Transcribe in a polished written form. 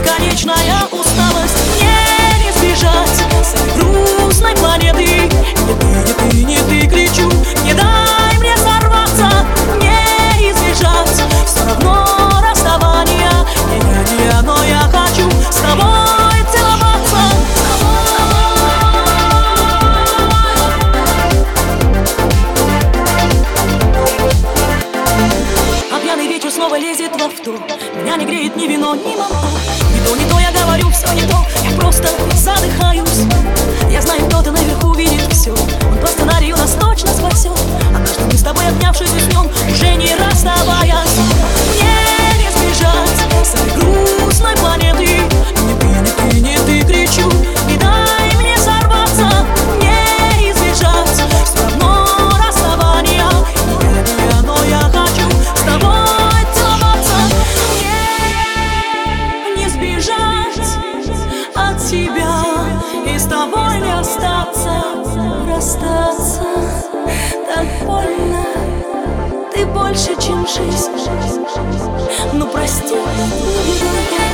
бесконечная усталость. Мне не сбежать с этой грустной планеты. Не ты, кричу, не дай мне сорваться. Не избежать все равно расставания. Не, но я хочу с тобой целоваться. А пьяный вечер снова лезет в авто. Меня не греет ни вино, ни молоко. Не то, я говорю, все не то. Я просто задыхаюсь. Я знаю, кто-то наверху видит все. Он по сценарию нас точно спасет. Однажды мы с тобой, обнявшись, уснем, уже не расставаясь. Мне не сбежать с этой грустной планеты. Не ты, кричу, не дай мне сорваться. Не избежать все равно расставания. Но я хочу с тобой целоваться. Не сбежать от тебя и с тобой не остаться. Расстаться так больно. Ты больше, чем жизнь. Ну прости, не верю.